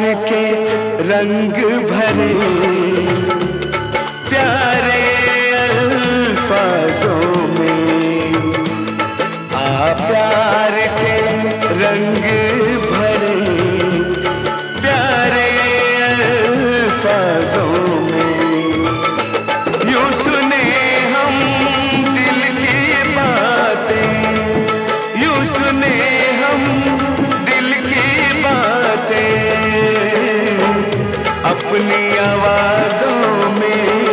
के रंग भरे प्यारे अल्फाजों में, प्यार के रंग भरे प्यारे अल्फाजों में, यूं सुने हम दिल की बातें, यूं सुने हम दिल की बातें अपनी आवाजों में।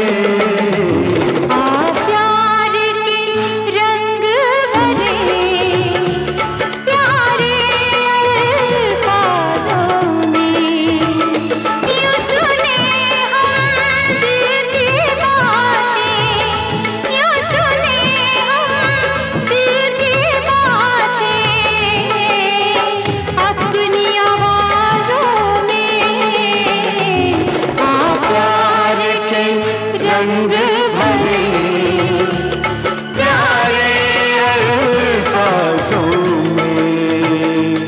रंग भरे प्यारे अल्फाजों में।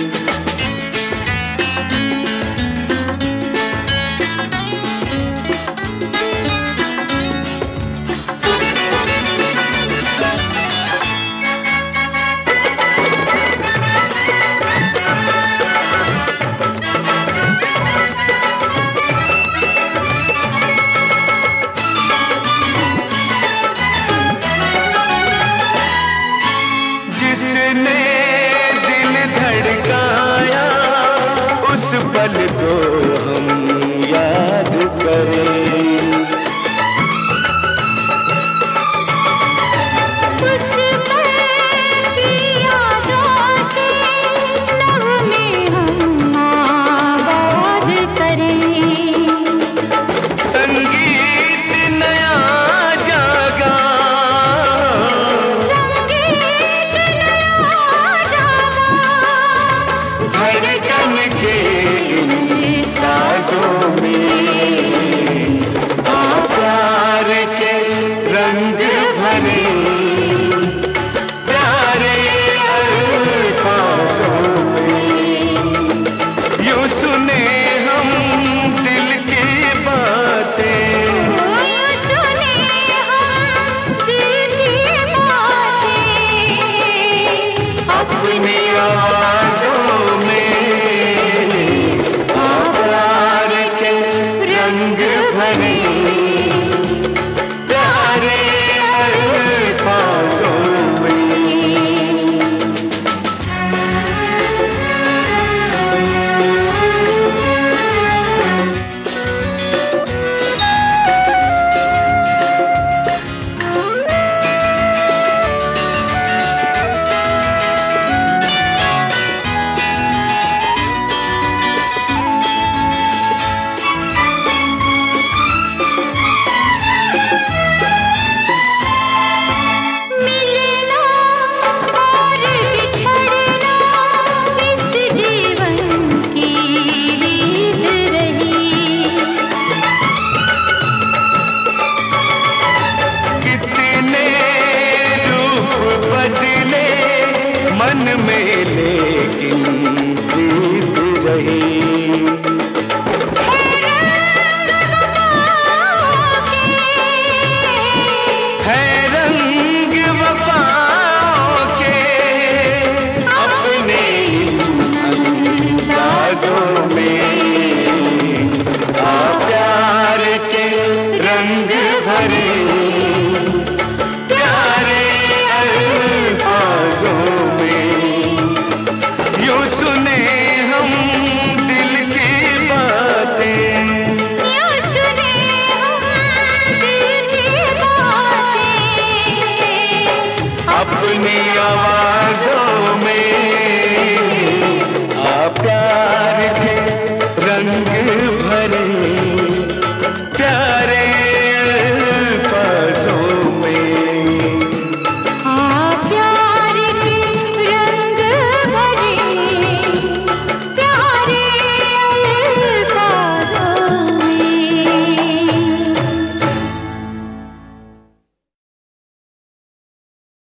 जिसने दिल धड़काया उस पल को हम याद करें, उस पल की यादों से नग़्मे हम आबाद करें। संगीत नया जागा, धड़कन के इन साजों में, प्यार के रंग भरे प्यारे अल्फाजों में, यूं सुने हम दिल की बातें, यूं सुने हम दिल की बातें अपनी आवाज़ों में, प्यार के रंग भरे प्यारे अल्फाजों में। मन में लेकिन प्रीत रही,